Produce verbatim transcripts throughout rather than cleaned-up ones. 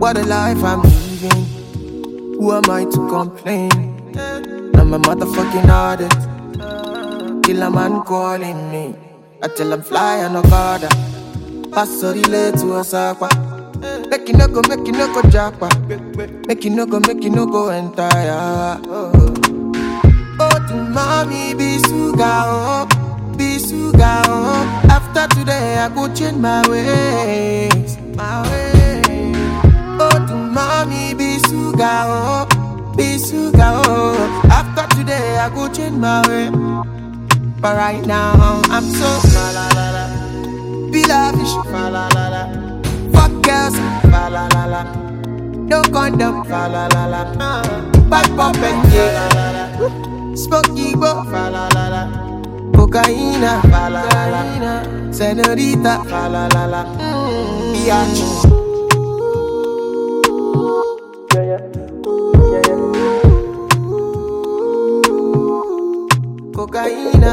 What a life I'm living. Who am I to complain? I'm a motherfucking addict. Killer man calling me. I tell him fly and no garda. Pass so relay to a sakwa. Make you no go, make you no go japa. Make you no go, make you no go entire. Oh, oh to mommy be suga oh, be suga oh. After today I go change my ways, my ways. Oh to mommy be suga oh, be suga oh. After today I go change my way. But right now I'm so la la la la. Be lavish, fa la la la. Fuck girls, fa la la la. No condom, fa la la la. Bad pop and yeah, la la la. Smoky bo, fa la la la. Cocaína, fa la la la. Senorita, fa la la la. Biatch. Yeah yeah, yeah yeah. Cocaína.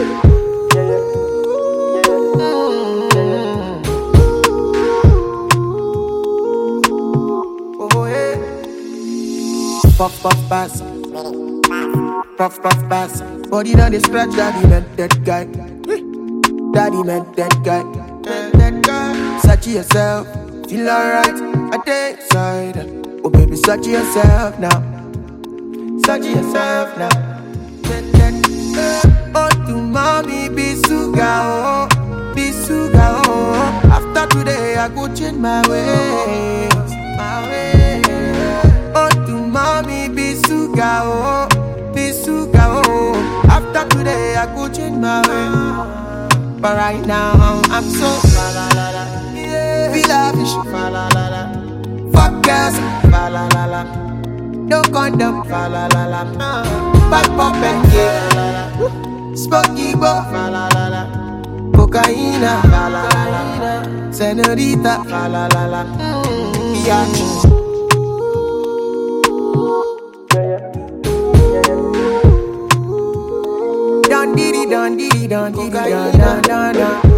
Puff, puff, pass. Puff, puff, pass. Body down the scratch, daddy meant that guy. Daddy meant that guy. That guy. Search yourself, feel alright. I take side. Oh baby, search yourself now. Search yourself now. Oh to mommy, be suga oh, be suga oh. After today I go change my ways, my ways. Oh to mommy, be suga oh, be suga oh. After today I go change my way. But right now I'm so fa la la la. Feel lavish, fa la la la. Fuck girls, fa la la la. No condom, fa la la la. Bad pop and yeah, la la la. Smoky bo, fa la la la. Cocaína, fa la la la. Senorita, fa la la la. Biatch. Don diddy, don diddy, don diddy, don don don don.